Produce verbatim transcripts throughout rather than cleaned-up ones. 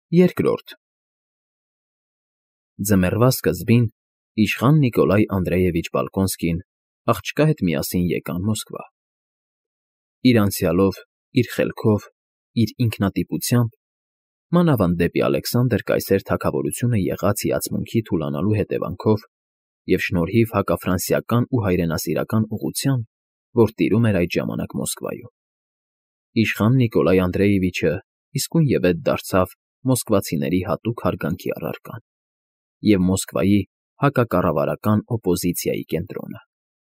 Երկրորդ Ձմեռվա սկզբին իշխան Նիկոլայ Անդրեևիչ Բալկոնսկին աղջկա հետ միասին եկան Մոսկվա։ Իր անցյալով, իր խելքով, իր ինքնատիպությամբ, մանավանդ դեպի Ալեքսանդր կայսեր թագավորությունը եղած հիացմունքի թուլանալու հետևանքով և շնորհիվ հակաֆրանսիական ու հայրենասիրական ուղղության, որ տիրում էր այդ ժամանակ Մոսկվայում։ Իշխան Նիկոլայ Անդրեևիչը իսկույնևեթ դարձավ մոսկվացիների հատուկ հարգանքի առարկան և Մոսկվայի հակակառավարական օպոզիցիայի կենտրոնը։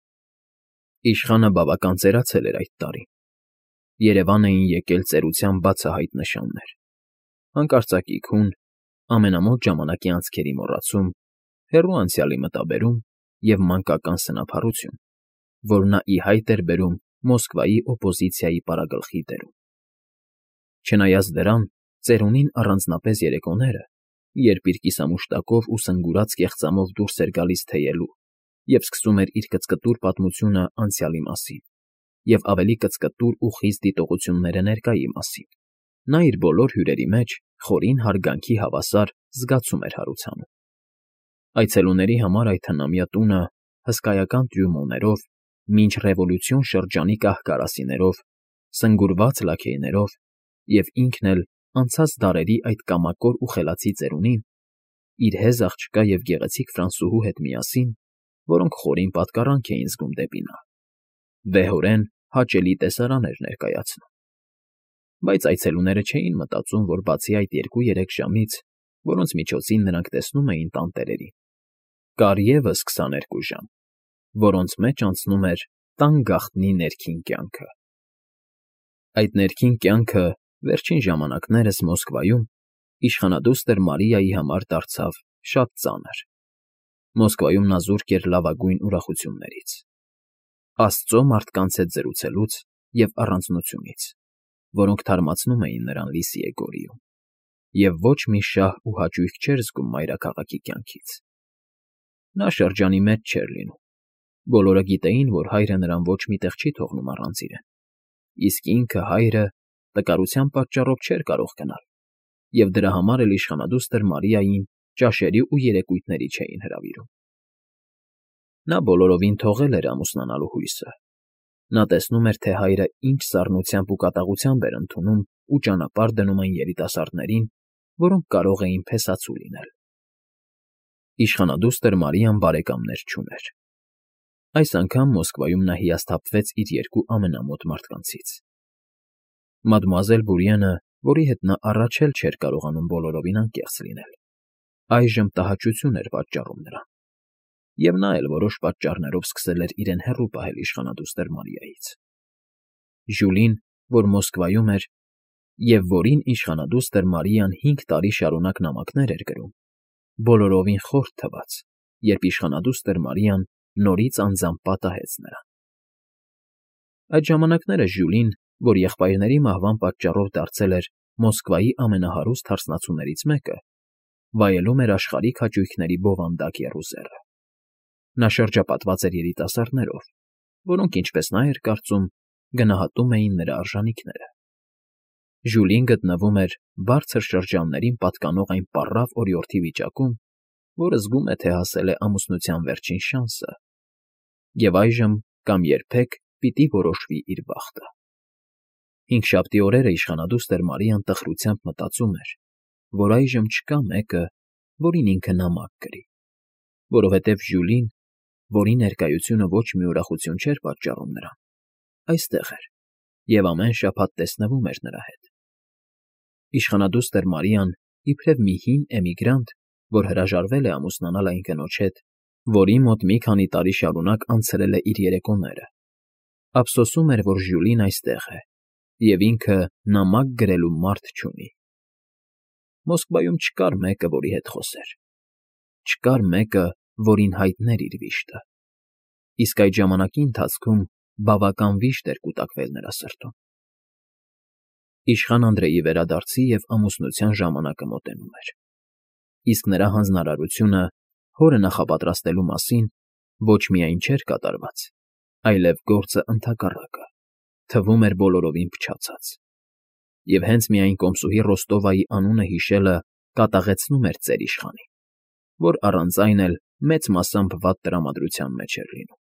Իշխանը բավական ծերացել էր այդ տարի։ Երևան էին եկել ծերության բացահայտ նշաններ. հանկարծակի քուն, ամենամոտ ժամանակի անցքերի մոռացում, հեռու անցյալի մտաբերում և մանկական սնափառություն, որ նա ի հայտ էր բերում Մոսկվայի օպոզիցիայի պարագլխի դերում։ Չնայած դրան, ծերունին առանձնապես երեկոները, երբ իր կիսամուշտակով ու սնգուրած կեղծամով դուրս էր գալիս թեյելու և սկսում էր իր կծկտուր պատմությունը անցյալի մասին և ավելի կծկտուր ու խիտ դիտողությունները ներկայի մասին, նա իր բոլոր հյուրերի մեջ խորին հարգանքի հավասար զգացում էր հարուցանում։ Այցելուների համար այդ հնամյա տունը հսկայական տրյումոններով, մինչ ռևոլյուցիոն շրջանի կահ֊կարասիներով, սնգուրված լաքեյներով և ինքն էլ անցած դարերի այդ կամակոր ու խելացի ծերունին, իր հեզ աղջկա և գեղեցիկ ֆրանսուհու հետ միասին, որոնք խորին պատկառանք էին զգում դեպի նա, վեհորեն հաճելի տեսարան էր ներկայացնում։ Բայց այցելուները չէին մտածում, որ բացի այդ երկու֊երեք ժամից, որոնց միջոցին նրանք տեսնում էին տանտերերին, կար ևս քսաներկու ժամ, որոնց մեջ անցնում էր տան գաղտնի ներքին կյանքը։ Այդ ներքին կյանքը վերջին ժամանակներս Մոսկվայում իշխանադուստր Մարիայի համար դարձավ շատ ծանր։ Մոսկվայում նա զուրկ էր լավագույն ուրախություններից, Աստծո մարդկանց հետ զրուցելուց և առանձնությունից, որոնք թարմացնում էին նրան Լիսիեգորիում, և ոչ մի շահ ու հաճույք չէր զգում մայրաքաղաքի կյանքից։ Նա շրջանի մեջ չէր լինում։ Բոլորը գիտեին, որ հայրը նրան ոչ մի տեղ չի թողնում առանց իրեն, իսկ ինքը՝ հայրը, տկարության պատճառով չէր կարող գնալ, և դրա համար էլ իշխանադուստր Մարիային ճաշերի ու երեկույթների չէին հրավիրում։ Նա բոլորովին թողել էր ամուսնանալու հույսը։ Նա տեսնում էր, թե հայրը ինչ սառնությամբ ու կատաղությամբ էր ընդունում ու ճանապարհ դնում այն երիտասարդներին, որոնք կարող էին փեսացու լինել։ Իշխանադուստր Մարիան բարեկամներ չուներ։ Այս անգամ Մոսկվայում նա հիասթափվեց իր երկու ամենամոտ մարդկանցից։ Մադմուազել Բուրիենը, որի հետ նա առաջ էլ չէր կարողանում բոլորովին անկեղծ լինել, այժմ տհաճություն էր պատճառում նրան, և նա էլ որոշ պատճառներով սկսել էր իրեն հեռու պահել իշխանադուստր Մարիայից։ Ժյուլին, որ Մոսկվայում էր և որին իշխանադուստր Մարիան հինգ տարի շարունակ նամակներ էր գրում, բոլորովին խորթ թվաց, երբ իշխանադուստր Մարիան նորից անձամբ պատահեց նրան։ Այդ ժամանակները Ժյուլին, որ եղբայրների մահվան պատճառով դարձել էր Մոսկվայի ամենահարուստ հարսնացուներից մեկը, վայելում էր աշխարհիկ հաճույքների բովանդակ եռուզեռը։ Նա շրջապատված էր երիտասարդներով, որոնք, ինչպես նա էր կարծում, գնահատում էին նրա արժանիքները։ Ժյուլին գտնվում էր բարձր շրջաններին պատկանող այն պառավ օրիորդի վիճակում, որը զգում է, թե հասել է ամուսնության վերջին շանսը, և այժմ կամ երբեք պիտի որոշվի իր բախտը։ Հինգշաբթի օրերը իշխանադուստր Մարիան տխրությամբ մտածում էր, որ այժմ չկա մեկը, որին ինքը նամակ գրի, որովհետև Ժյուլին, որի ներկայությունը ոչ մի ուրախություն չէր պատճառում նրան, այստեղ էր և ամեն շաբաթ տեսնվում էր նրա հետ։ Իշխանադուստր Մարիան, իբրև մի հին էմիգրանտ, որ հրաժարվել է ամուսնանալ այն կնոջ հետ, որի մոտ մի քանի տարի շարունակ անցրել է իր երեկոները, ափսոսում էր, որ Ժյուլին այստեղ է, և ինքը նամակ գրելու մարդ չունի։ Մոսկվայում չկար մեկը, որի հետ խոսեր։ Չկար մեկը, որին հայտներ իր վիշտը, իսկ այդ ժամանակի ընթացքում բավական վիշտ էր կուտակվել նրա սրտում։ Իշխան Անդրեի վերադարձի և ամուսնության ժամանակը մոտենում էր, իսկ նրա հանձնարարությունը հորը նախապատրաստելու մասին ոչ միայն չէր կատարված, այլև գործը ընդհակառակը, թվում էր բոլորովին փչացած։ Եվ հենց միայն կոմսուհի Ռոստովայի անունը հիշելը կատաղեցնում էր ծեր իշխանին, որ առանց այն էլ մեծ մասամբ վատ տրամադրության մեջ էր լինում։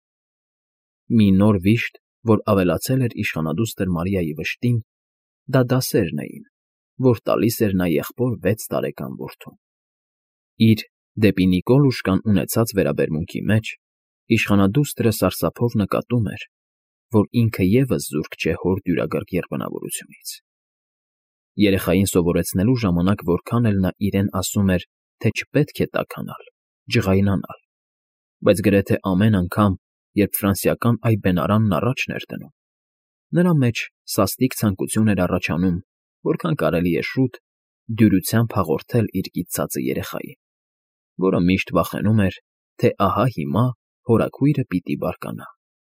Մի նոր վիշտ, որ ավելացել էր իշխանադուստր Մարիայի վշտին, դա դասերն էին, որ տալիս էր նա եղբոր վեց տարեկան որդուն։ Իր դեպի Նիկոլուշկան ունեցած վերաբերմունքի մեջ իշխանադուստրը սարսափով նկատում էր, որ ինքը ևս զուրկ չէ հոր դյուրագրգիռ երբնավորությունից։ Երեխային սովորեցնելու ժամանակ որքան էլ նա իրեն ասում էր, թե չպետք է տաքանալ, ջղայնանալ, բայց գրեթե ամեն անգամ, երբ ֆրանսիական այբենարանն առաջն էր դնում, նրա մեջ սաստիկ ցանկություն էր առաջանում, որքան կարելի է շուտ դյուրությամբ հաղորդել իր կիցածը երեխային, որը միշտ վախենում էր, թե ահա հիմա հորաքույրը պիտի բարկանա։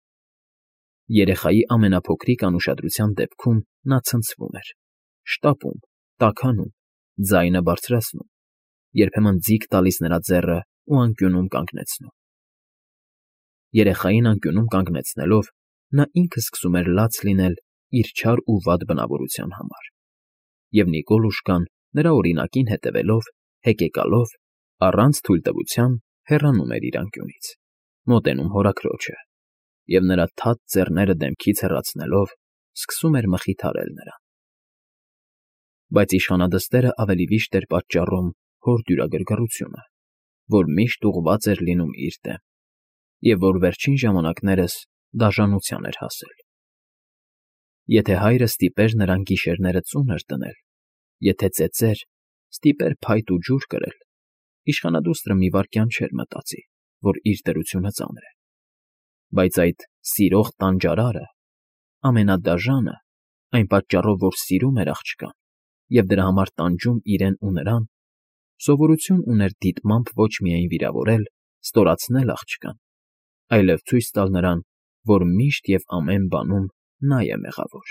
Երեխայի ամենափոքրիկ անուշադրության դեպքում նա ցնցվում էր, շտապում, տաքանում, ձայնը բարձրացնում, երբեմն ձիգ տալիս նրա ձեռն ու անկյունում կանգնեցնում։ Երեխային անկյունում կանգնեցնելով նա ինքը սկսում էր լաց լինել իր չար ու վատ բնավորության համար, և Նիկոլուշկան, նրա օրինակին հետևելով, հեկեկալով, առանց թույլտվության հեռանում էր իր անկյունից, մոտենում հորաքրոջը, և նրա թաց ձեռները դեմքից հեռացնելով սկսում էր մխիթարել նրան։ Բայց իշխանադստերը ավելի վիշտ էր պատճառում հոր դյուրագրգռությունը, որ միշտ ուղղված էր լինում իր դեմ, և որ վերջին ժամանակներս դաժանության էր հասել։ Եթե հայրը ստիպեր նրան գիշերները ծունր դնել, եթե ծեծեր, ստիպեր փայտ ու ջուր կրել, իշխանադուստրը մի վայրկյան չէր մտածի, որ իր դրությունը ծանր է, բայց այդ սիրող տանջարարը, ամենադաժանը, այն պատճառով, որ սիրում էր աղջկան և դրա համար տանջում իրեն ու նրան, սովորություն ուներ դիտմամբ ոչ միայն վիրավորել, ստորացնել աղջկան, այլև ցույց տալ նրան, որ միշտ և ամեն բանում նա է մեղավոր։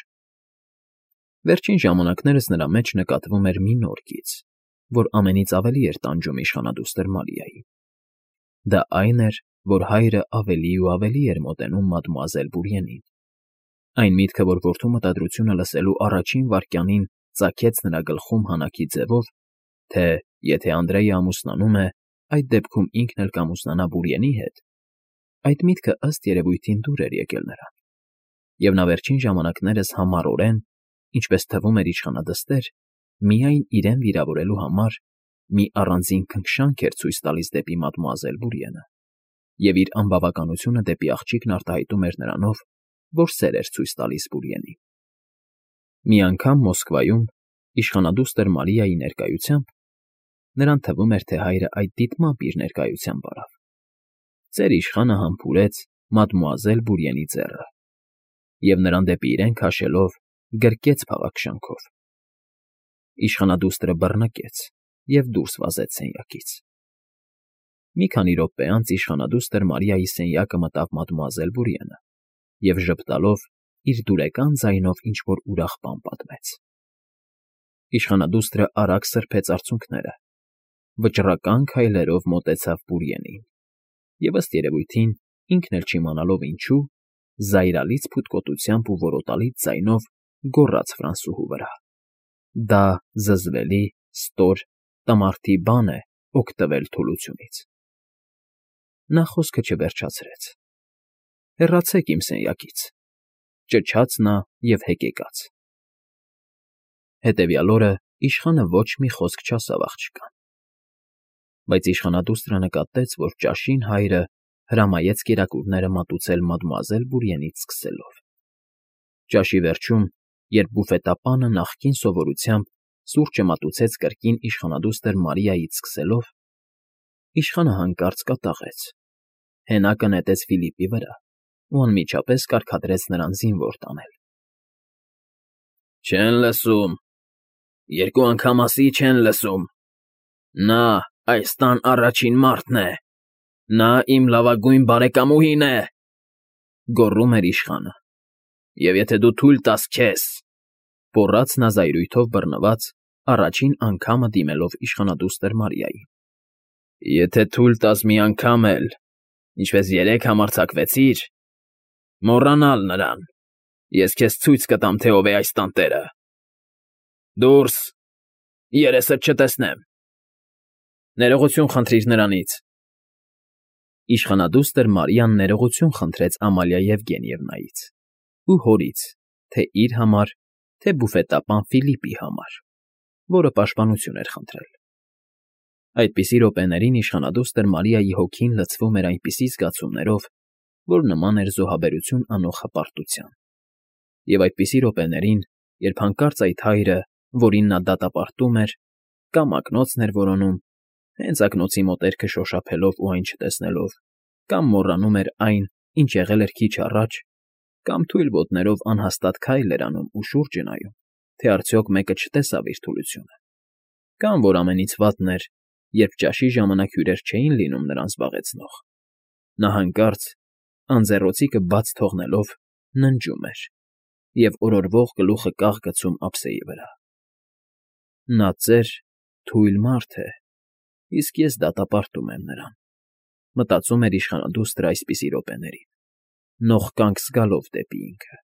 Վերջին ժամանակներս նրա մեջ նկատվում էր մի նոր գիծ, որ ամենից ավելի էր տանջում իշխանադուստր Մարիային։ Դա այն էր, որ հայրը ավելի ու ավելի էր մոտենում մադմուազել Բուրիենին։ Այն միտքը, որ որդու մտադրությունը լսելու առաջին վայրկյանին ծագեց նրա գլխում հանակի ձևով, թե եթե Անդրեյը ամուսնանում է, այդ դեպքում ինքն էլ կամուսնանա Բուրիենի հետ, այդ միտքը ըստ երևույթին դուր էր եկել նրան, և նա վերջին ժամանակներս համառորեն, ինչպես թվում էր իշխանադստեր, միայն իրեն վիրավորելու համար մի առանձին քնքշանք էր ցույց տալիս դեպի մադմուազել Բուրիենը, և իր անբավականությունը դեպի աղջիկն արտահայտում էր նրանով, որ սեր էր ցույց տալիս Բուրիենին։ Մի անգամ Մոսկվայում իշխանադուստր Մարիայի ներկայությամբ նրան թվում էր, թե հայրը այդ դիտմամբ իր ներկայությամբ արավ։ Ծեր իշխանը համբուրեց մադմուազել Բուրիենի ձեռը և նրան դեպի իրեն քաշելով գրկեց փաղաքշանքով։ Իշխանադուստրը բռնկեց և դուրս վազեց սենյակից։ Մի քանի րոպե անց իշխանադուստր Մարիայի սենյակը մտավ մադմուազել Բուրիենը և ժպտալով իր դուրեկան ձայնով ինչ֊որ ուրախ բան պատմեց։ Իշխանադուստրը արագ սրբեց արցունքները, վճռական քայլերով մոտեցավ Բուրիենին և, ըստ երևույթին, ինքն էլ չիմանալով ինչու, զայրալից փութկոտությամբ ու որոտալից ձայնով գոռաց ֆրանսուհու վրա. «Դա զզվելի, ստոր, տմարդի բան է օգտվել թուլությունից»։ Նա խոսքը չվերջացրեց։ «Հեռացեք իմ սենյակից», ճչաց նա և հեկեկաց։ Հետևյալ օրը իշխանը ոչ մի խոսք չասավ աղջկան, բայց իշխանադուստրը նկատեց, որ ճաշին հայրը հրամայեց կերակուրները մատուցել մադմուազել Բուրիենից սկսելով։ Ճաշի վերջում, երբ բուֆետապանը նախկին սովորությամբ սուրճը մատուցեց կրկին իշխանադուստր Մարիայից սկսելով, իշխանը հանկարծ կատաղեց, հենակը նետեց Ֆիլիպի վրա ու անմիջապես կարգադրեց նրան զինվոր տանել։ «Չեն լսում, երկու անգամ ասի չեն լսում, նա այս տան առաջին մարդն է, նա իմ լավագույն բարեկամուհին է», գոռում էր իշխանը, «և եթե դու թույլ տաս քեզ», պոռաց նա զայրույթով բռնված, առաջին անգամը դիմելով իշխանադուստր Մարիային, «եթե թույլ տաս մի անգամ էլ, ինչպես երեկ համարձակվեցիր, մոռանալ նրան, ես քեզ ցույց կտամ, թե ով է այս տան տերը։ Դուրս, երեսդ չտեսնեմ։ Ներողություն խնդրիր նրանից։ Իշխանադուստր Մարիան ներողություն խնդրեց Ամալիա Եվգենիևնայից ու հորից, թե իր համար, թե բուֆետապան Ֆիլիպի համար, որը պաշտպանություն էր խնդրել։ Այդպիսի րոպեներին իշխանադուստր Մարիայի հոգին լցվում էր այնպիսի զգացումներով, որ նման էր զոհաբերություն անող հպարտության։ Եվ այդպիսի րոպեներին, երբ հանկարծ այդ հայրը, որին նա դատապարտում էր, կամ ակնոցն էր որոնում, հենց ակնոցի մոտերքը շոշափելով ու այն չտեսնելով, կամ մոռանում էր այն, ինչ եղել էր քիչ առաջ, կամ թույլ ոտներով անհաստատ քայլ էր անում ու շուրջը նայում, թե արդյոք մեկը չտեսավ իր թուլությունը, կամ որ ամենից վատն էր, երբ ճաշի ժամանակ հյուրեր չէին լինում նրան զբաղեցնող, նա հանկարծ, անձեռոցիկը բաց թողնելով, ննջում էր և օրորվող գլուխը կաղ գցում ափսեի վրա։ Նա ծեր, թույլ մարդ է, իսկ ես դատապարտում եմ նրան, մտածում էր իշխանադուստրը այսպիսի րոպեներին, նողկանք զգալով դեպի ինքը։